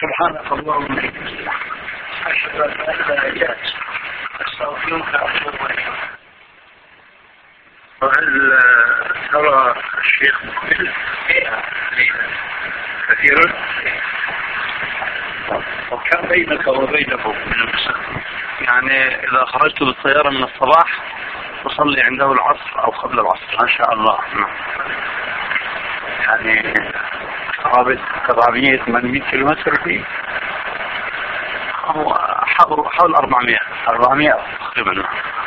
سبحانك اللهم وبحمدك أشهد أن لا إله إلا أنت أستغفرك وأتوب إليك. وهل ترى الشيخ مقبل كثيرا؟ وكم بينك وبينه من المسافة؟ يعني إذا خرجت بالسيارة من الصباح أصلي عنده العصر أو قبل العصر. ما شاء الله. يعني قرابة 700-800 كيلومتر فيه، حول 400 تقريبا.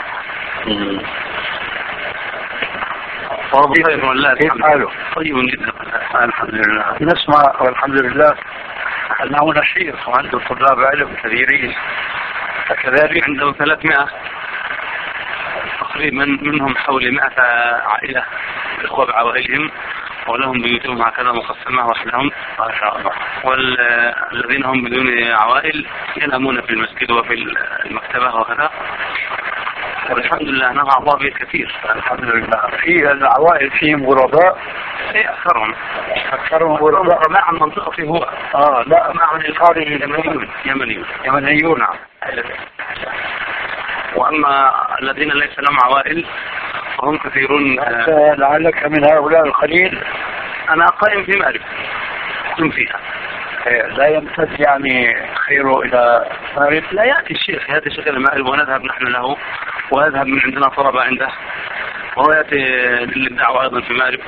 طيب والله كيف حاله؟ طيب جدا الحمد لله. نسمع والحمد لله أنه نشيط وعنده طلاب علم كثيرين، فكذلك عنده 300 تقريبا، منهم حوالي 100 عائلة إخوة بعوائلهم، ولهم بيوتهم هكذا مقسمة وحدهم ما شاء الله. والذين هم بدون عوائل ينامون في المسجد وفي المكتبة وكذا، والحمد لله نضع أعضاء بيت كثير. الحمد لله. في العوائل فيهم غرباء؟ أكثرهم غرباء مع المنطقة فيه هو. لا، مع القارئ يمنيون. وأما الذين ليس لهم عوائل فهم كثيرون. لعلك من هؤلاء القليل. أنا قائم في مأرب أقيم فيها. لا يمتد يعني خيره إلى مأرب؟ لا، يأتي الشيخ إلى مأرب ونذهب نحن له، ويذهب من عندنا طلبة عنده، وهو يأتي للدعوة أيضا في مأرب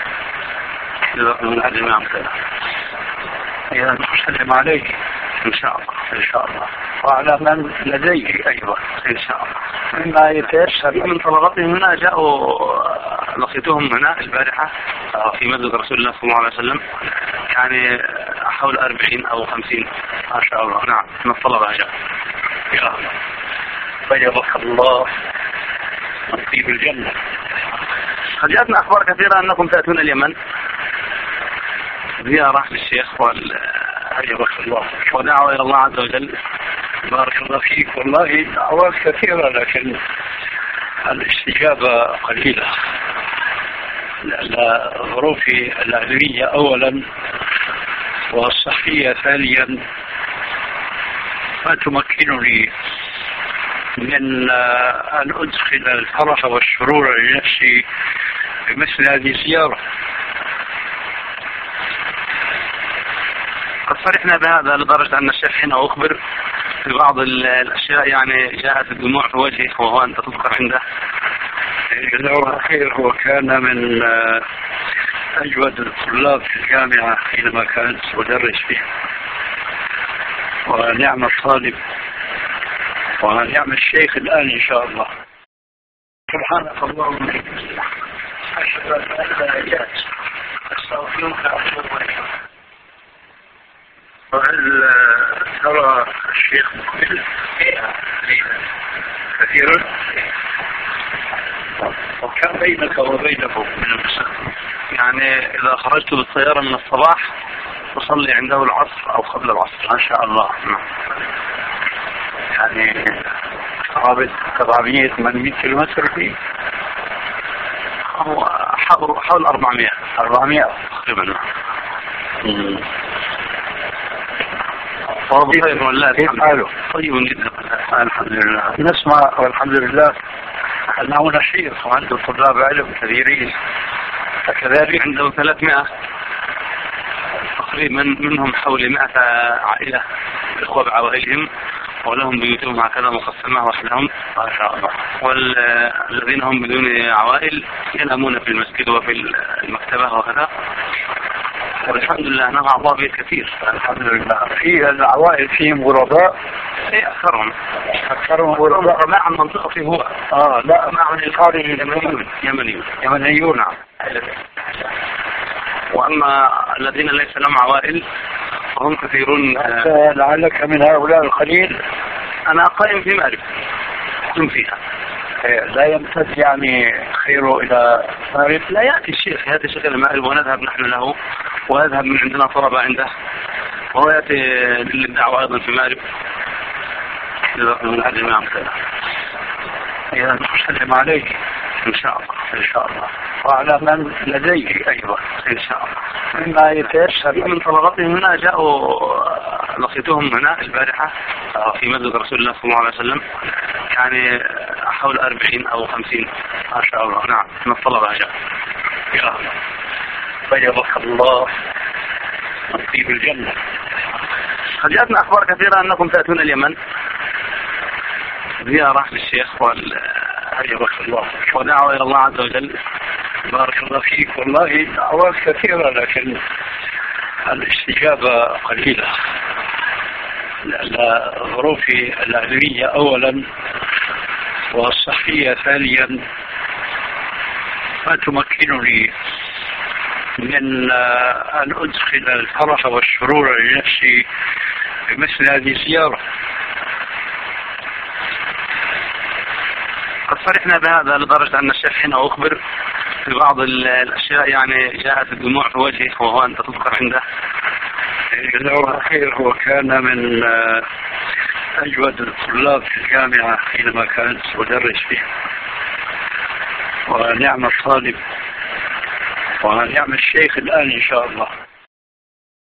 من هذه المعاملة. إذا نسلم عليه إن شاء الله. إن شاء الله. وعلى من لديه أيضا إن شاء الله. مما يتيسر من طلباتهم هنا جاءوا، لقيتهم هنا البارحة في مسجد رسول الله صلى الله عليه وسلم، يعني حول 40 أو 50 ما شاء الله. نعم من الطلبة جاء. يا طيبك الله طيب الجنة. قد جاءتنا أخبار كثيرة أنكم تأتون اليمن زيارة للشيخ طيبك الله ودعوة إلى الله عز وجل. بارك الله فيك. والله دعوات كثيرة لكن الاستجابة قليلة، لأن ظروفي العلمية أولا والصحية ثانيا ما تمكنني من أن أدخل الفرح والسرور لنفسي بمثل هذه الزيارة. قد فرحنا بهذا لدرجة أن الشيخ حين أخبر في بعض الأشياء يعني جاءت الدموع في وجهه، وهو أنت تذكر عنده. جزاه خير. هو كان من أجود الطلاب في الجامعة حينما كانت أدرس فيها، ونعم الطالب ونعم الشيخ الآن إن شاء الله. سبحانك اللهم وبحمدك أشهد أن لا إله إلا أنت أستغفرك وأتوب إليك. وهل ترى الشيخ مقبل كثيرا؟ وكم بينك وبينه من المسافة؟ يعني إذا خرجت بالسيارة من الصباح أصلي عنده العصر أو قبل العصر. ما شاء الله. يعني قرابة 700-800 كيلومتر فيه، حول 400 تقريبا. طيب والله كيف حاله؟ طيب جدا الحمد لله. نسمع والحمد لله أنه نشيط وعنده طلاب علم كثيرين، فكذلك عنده 300 تقريبا، منهم حوالي 100 عائلة إخوة بعوائلهم، ولهم بيوتهم هكذا مقسمة وحدهم ما شاء الله. والذين هم بدون عوائل ينامون في المسجد وفي المكتبة وكذا، والحمد لله نضع أعضاء بيت كثير. الحمد لله. في العوائل فيهم غرباء؟ أكثرهم غرباء مع المنطقة فيه هو. لا، مع القارئ يمنيون. وأما الذين ليس لهم عوائل فهم كثيرون. لعلك من هؤلاء القليل. أنا قائم في مأرب أقيم فيها. لا يمتد يعني خيره إلى مأرب؟ لا، يأتي الشيخ إلى مأرب ونذهب نحن له، ويذهب من عندنا طلبة عنده، وهو يأتي للدعوة أيضا في مأرب من هذه المعاملة. إذا نسلم عليه إن شاء الله. إن شاء الله. وعلى من لديه أيضا إن شاء الله. مما يتيسر. من طلباتهم هنا جاءوا، لقيتهم هنا البارحة في مسجد رسول الله صلى الله عليه وسلم، يعني حول 40 أو 50 ما شاء الله. نعم من الطلبة جاء. يا طيبك الله طيب الجنة. قد جاءتنا أخبار كثيرة أنكم تأتون اليمن زيارة للشيخ طيبك الله ودعوة إلى الله عز وجل. بارك الله فيك. والله دعوات كثيرة لكن الاستجابة قليلة لظروف العلمية أولا والصحية ثانيا، ما تمكنني من أن أدخل الفرح والسرور لنفسي بمثل هذه الزيارة. قد فرحنا بهذا لدرجة أن الشيخ حين أخبر في بعض الأشياء يعني جاءت الدموع في وجهه وهو أنت تذكر عنده. جزاه الله خير. هو كان من أجود الطلاب في الجامعة حينما كانت أدرس فيها، ونعم الطالب ونعم الشيخ الآن إن شاء الله.